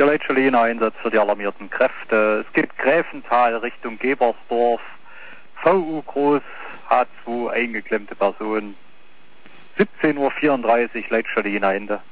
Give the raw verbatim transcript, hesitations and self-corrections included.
Ja, Leitscheliner Einsatz für die alarmierten Kräfte. Es gibt Gräfenthal Richtung Gebersdorf. V U Groß, H zwei, eingeklemmte Person. siebzehn Uhr vierunddreißig, Leitscheliner Ende.